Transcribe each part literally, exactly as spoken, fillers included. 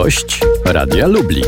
Gość Radia Lublin.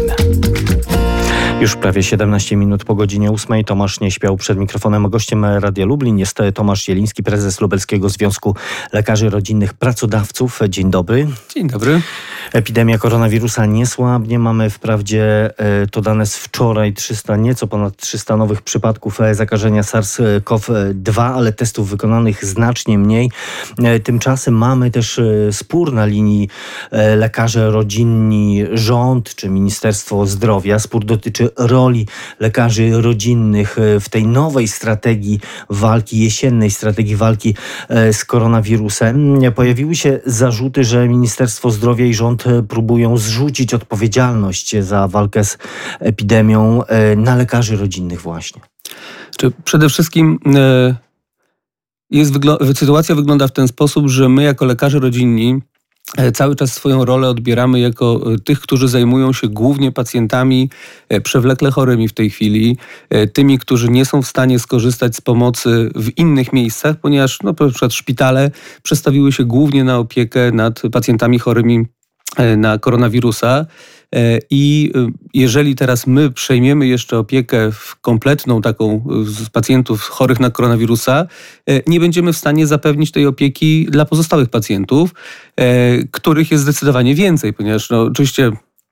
Już prawie siedemnaście minut po godzinie ósmej. Tomasz nie śpiał przed mikrofonem. Gościem Radia Lublin jest Tomasz Jeliński, prezes Lubelskiego Związku Lekarzy Rodzinnych Pracodawców. Dzień dobry. Dzień dobry. Epidemia koronawirusa nie słabnie. Mamy wprawdzie to dane z wczoraj trzysta, nieco ponad trzysta nowych przypadków zakażenia SARS-CoV dwa, ale testów wykonanych znacznie mniej. Tymczasem mamy też spór na linii lekarze rodzinni, rząd czy Ministerstwo Zdrowia. Spór dotyczy roli lekarzy rodzinnych w tej nowej strategii walki, jesiennej strategii walki z koronawirusem. Pojawiły się zarzuty, że Ministerstwo Zdrowia i rząd próbują zrzucić odpowiedzialność za walkę z epidemią na lekarzy rodzinnych właśnie. Przede wszystkim jest, sytuacja wygląda w ten sposób, że my jako lekarze rodzinni cały czas swoją rolę odbieramy jako tych, którzy zajmują się głównie pacjentami przewlekle chorymi w tej chwili, tymi, którzy nie są w stanie skorzystać z pomocy w innych miejscach, ponieważ no, na przykład szpitale przestawiły się głównie na opiekę nad pacjentami chorymi na koronawirusa. I jeżeli teraz my przejmiemy jeszcze opiekę kompletną taką z pacjentów chorych na koronawirusa, nie będziemy w stanie zapewnić tej opieki dla pozostałych pacjentów, których jest zdecydowanie więcej, ponieważ no, oczywiście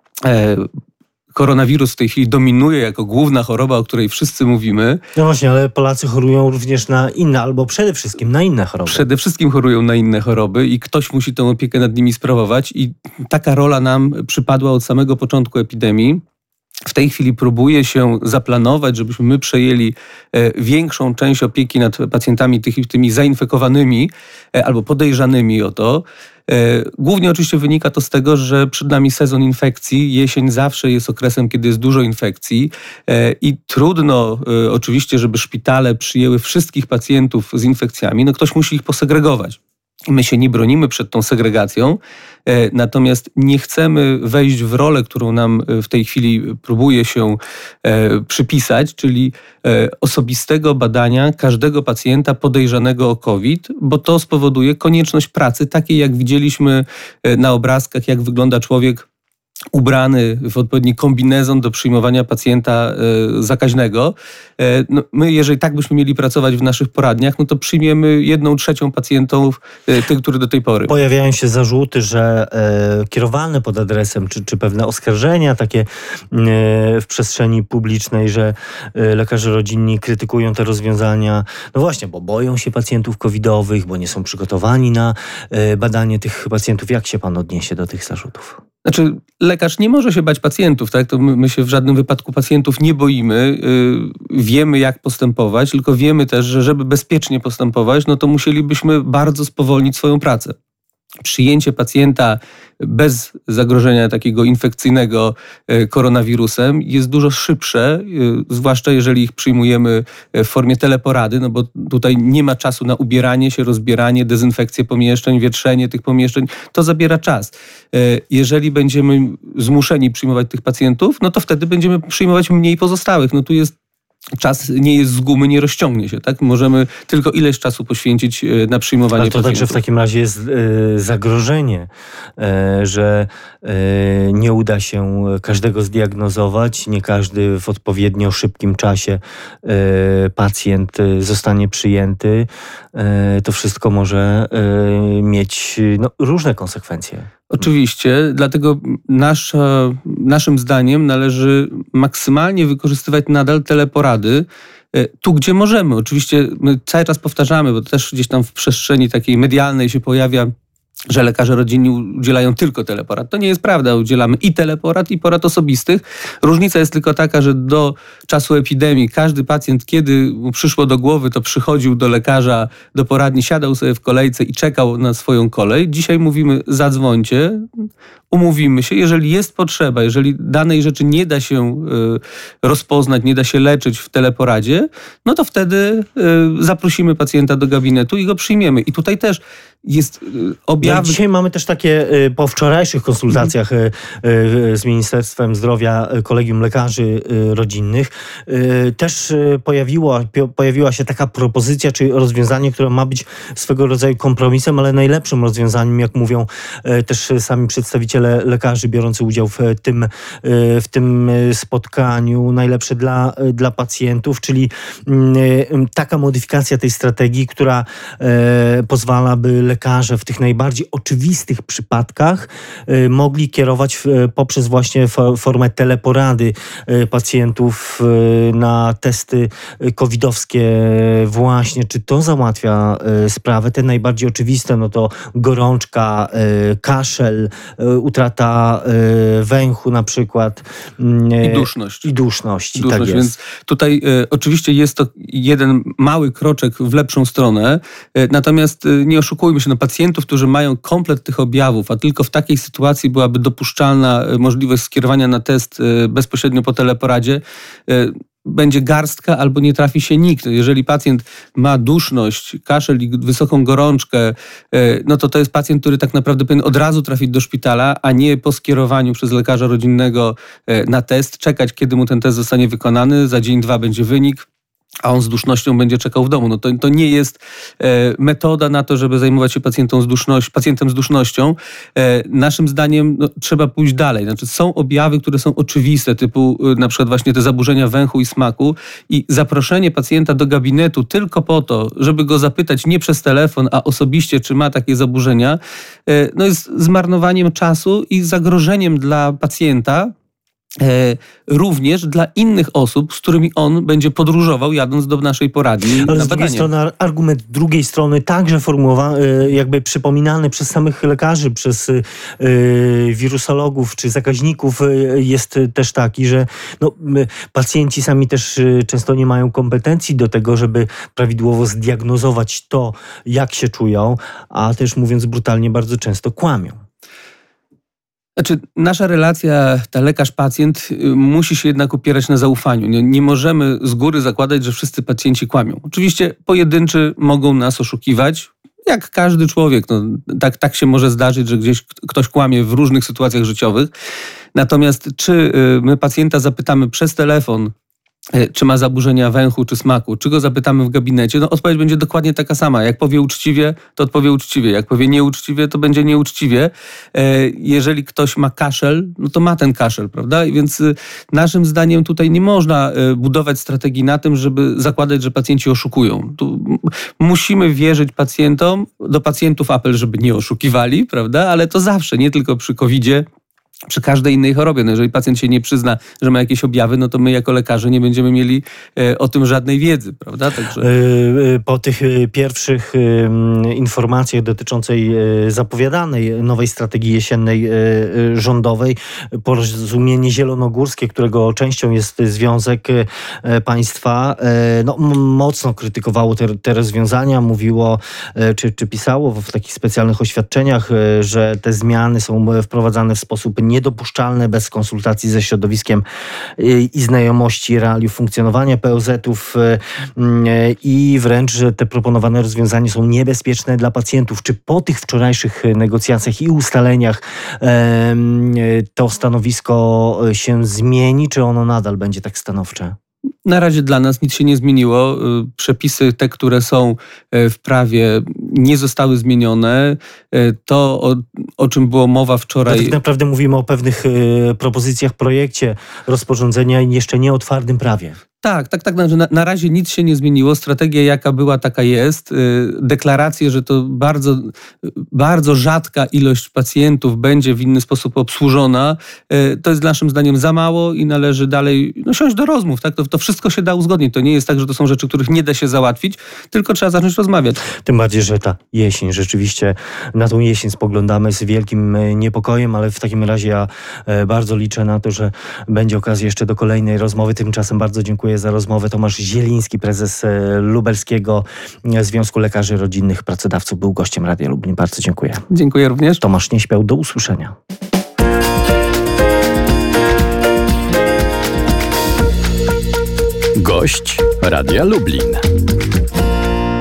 koronawirus w tej chwili dominuje jako główna choroba, o której wszyscy mówimy. No właśnie, ale Polacy chorują również na inne, albo przede wszystkim na inne choroby. Przede wszystkim chorują na inne choroby i ktoś musi tę opiekę nad nimi sprawować i taka rola nam przypadła od samego początku epidemii. W tej chwili próbuje się zaplanować, żebyśmy my przejęli większą część opieki nad pacjentami tymi zainfekowanymi albo podejrzanymi o to. Głównie oczywiście wynika to z tego, że przed nami sezon infekcji. Jesień zawsze jest okresem, kiedy jest dużo infekcji i trudno oczywiście, żeby szpitale przyjęły wszystkich pacjentów z infekcjami. No ktoś musi ich posegregować. My się nie bronimy przed tą segregacją, natomiast nie chcemy wejść w rolę, którą nam w tej chwili próbuje się przypisać, czyli osobistego badania każdego pacjenta podejrzanego o COVID, bo to spowoduje konieczność pracy takiej, jak widzieliśmy na obrazkach, jak wygląda człowiek ubrany w odpowiedni kombinezon do przyjmowania pacjenta e, zakaźnego. E, no, my, jeżeli tak byśmy mieli pracować w naszych poradniach, no to przyjmiemy jedną trzecią pacjentów, e, tych, którzy do tej pory. Pojawiają się zarzuty, że e, kierowane pod adresem, czy, czy pewne oskarżenia takie e, w przestrzeni publicznej, że e, lekarze rodzinni krytykują te rozwiązania, no właśnie, bo boją się pacjentów covidowych, bo nie są przygotowani na e, badanie tych pacjentów. Jak się pan odniesie do tych zarzutów? Znaczy, lekarz nie może się bać pacjentów, tak? To my, my się w żadnym wypadku pacjentów nie boimy. Yy, wiemy, jak postępować, tylko wiemy też, że żeby bezpiecznie postępować, no to musielibyśmy bardzo spowolnić swoją pracę. Przyjęcie pacjenta bez zagrożenia takiego infekcyjnego koronawirusem jest dużo szybsze, zwłaszcza jeżeli ich przyjmujemy w formie teleporady, no bo tutaj nie ma czasu na ubieranie się, rozbieranie, dezynfekcję pomieszczeń, wietrzenie tych pomieszczeń. To zabiera czas. Jeżeli będziemy zmuszeni przyjmować tych pacjentów, no to wtedy będziemy przyjmować mniej pozostałych. No tu jest czas nie jest z gumy, nie rozciągnie się, tak? Możemy tylko ileś czasu poświęcić na przyjmowanie Ale to pacjentów. także w takim razie jest y, zagrożenie, y, że y, nie uda się każdego zdiagnozować, nie każdy w odpowiednio szybkim czasie y, pacjent zostanie przyjęty. Y, to wszystko może y, mieć no, różne konsekwencje. Oczywiście, dlatego nasz, naszym zdaniem należy maksymalnie wykorzystywać nadal teleporady tu, gdzie możemy. Oczywiście my cały czas powtarzamy, bo też gdzieś tam w przestrzeni takiej medialnej się pojawia, że lekarze rodzinni udzielają tylko teleporad. To nie jest prawda. Udzielamy i teleporad, i porad osobistych. Różnica jest tylko taka, że do czasu epidemii każdy pacjent, kiedy mu przyszło do głowy, to przychodził do lekarza, do poradni, siadał sobie w kolejce i czekał na swoją kolej. Dzisiaj mówimy, zadzwońcie, umówimy się. Jeżeli jest potrzeba, jeżeli danej rzeczy nie da się y, rozpoznać, nie da się leczyć w teleporadzie, no to wtedy y, zaprosimy pacjenta do gabinetu i go przyjmiemy. I tutaj też jest objawy... No dzisiaj mamy też takie, po wczorajszych konsultacjach z Ministerstwem Zdrowia, Kolegium Lekarzy Rodzinnych, też pojawiło, pojawiła się taka propozycja, czy rozwiązanie, które ma być swego rodzaju kompromisem, ale najlepszym rozwiązaniem, jak mówią też sami przedstawiciele le, lekarzy biorących udział w tym, w tym spotkaniu, najlepsze dla, dla pacjentów, czyli taka modyfikacja tej strategii, która pozwala, by lekarze w tych najbardziej oczywistych przypadkach mogli kierować poprzez właśnie formę teleporady pacjentów na testy covidowskie właśnie. Czy to załatwia sprawę? Te najbardziej oczywiste, no to gorączka, kaszel, utrata węchu na przykład. I duszność. I duszność, duszność tak jest. Więc tutaj e, oczywiście jest to jeden mały kroczek w lepszą stronę, e, natomiast e, nie oszukujmy się, no, pacjentów, którzy mają komplet tych objawów, a tylko w takiej sytuacji byłaby dopuszczalna e, możliwość skierowania na test e, bezpośrednio po teleporadzie, e, będzie garstka albo nie trafi się nikt. Jeżeli pacjent ma duszność, kaszel i wysoką gorączkę, no to to jest pacjent, który tak naprawdę powinien od razu trafić do szpitala, a nie po skierowaniu przez lekarza rodzinnego na test, czekać, kiedy mu ten test zostanie wykonany, za dzień, dwa będzie wynik, a on z dusznością będzie czekał w domu. No to, to nie jest e, metoda na to, żeby zajmować się pacjentem z, duszność, pacjentem z dusznością. E, naszym zdaniem no, trzeba pójść dalej. Znaczy, są objawy, które są oczywiste, typu e, na przykład właśnie te zaburzenia węchu i smaku i zaproszenie pacjenta do gabinetu tylko po to, żeby go zapytać nie przez telefon, a osobiście, czy ma takie zaburzenia, e, no jest zmarnowaniem czasu i zagrożeniem dla pacjenta, E, również dla innych osób, z którymi on będzie podróżował, jadąc do naszej poradni. Ale na z drugiej badania. strony argument drugiej strony także formułowany, jakby przypominany przez samych lekarzy, przez y, wirusologów czy zakaźników y, jest też taki, że no, y, pacjenci sami też y, często nie mają kompetencji do tego, żeby prawidłowo zdiagnozować to, jak się czują, a też mówiąc brutalnie, bardzo często kłamią. Znaczy, nasza relacja, ta lekarz-pacjent musi się jednak opierać na zaufaniu. Nie, nie możemy z góry zakładać, że wszyscy pacjenci kłamią. Oczywiście pojedynczy mogą nas oszukiwać, jak każdy człowiek. No, tak, tak się może zdarzyć, że gdzieś ktoś kłamie w różnych sytuacjach życiowych. Natomiast czy my pacjenta zapytamy przez telefon, czy ma zaburzenia węchu czy smaku, czy go zapytamy w gabinecie, no odpowiedź będzie dokładnie taka sama. Jak powie uczciwie, to odpowie uczciwie. Jak powie nieuczciwie, to będzie nieuczciwie. Jeżeli ktoś ma kaszel, no to ma ten kaszel, prawda? I więc naszym zdaniem tutaj nie można budować strategii na tym, żeby zakładać, że pacjenci oszukują. Tu musimy wierzyć pacjentom, do pacjentów apel, żeby nie oszukiwali, prawda? Ale to zawsze, nie tylko przy kowidzie, przy każdej innej chorobie. No jeżeli pacjent się nie przyzna, że ma jakieś objawy, no to my jako lekarze nie będziemy mieli e, o tym żadnej wiedzy, prawda? Także... Po tych pierwszych informacjach dotyczącej zapowiadanej nowej strategii jesiennej rządowej, Porozumienie Zielonogórskie, którego częścią jest Związek Państwa, no, mocno krytykowało te, te rozwiązania, mówiło, czy, czy pisało w takich specjalnych oświadczeniach, że te zmiany są wprowadzane w sposób niedopuszczalne, bez konsultacji ze środowiskiem i znajomości realiów funkcjonowania P O Z-ów i wręcz, że te proponowane rozwiązania są niebezpieczne dla pacjentów. Czy po tych wczorajszych negocjacjach i ustaleniach to stanowisko się zmieni, czy ono nadal będzie tak stanowcze? Na razie dla nas nic się nie zmieniło. Przepisy te, które są w prawie, nie zostały zmienione. To, o, o czym było mowa wczoraj... No tak naprawdę mówimy o pewnych y, propozycjach w projekcie rozporządzenia i jeszcze nie o twardym prawie. Tak, tak, tak. Na, na razie nic się nie zmieniło. Strategia jaka była, taka jest. Deklaracje, że to bardzo, bardzo rzadka ilość pacjentów będzie w inny sposób obsłużona, to jest naszym zdaniem za mało i należy dalej no, siąść do rozmów. Tak? To, to wszystko się da uzgodnić. To nie jest tak, że to są rzeczy, których nie da się załatwić, tylko trzeba zacząć rozmawiać. Tym bardziej, że ta jesień, rzeczywiście na tą jesień spoglądamy z wielkim niepokojem, ale w takim razie ja bardzo liczę na to, że będzie okazja jeszcze do kolejnej rozmowy. Tymczasem bardzo dziękuję za rozmowę. Tomasz Zieliński, prezes Lubelskiego Związku Lekarzy Rodzinnych Pracodawców, był gościem Radia Lublin. Bardzo dziękuję. Dziękuję również. Tomasz Nieśmiał, do usłyszenia. Gość Radia Lublin.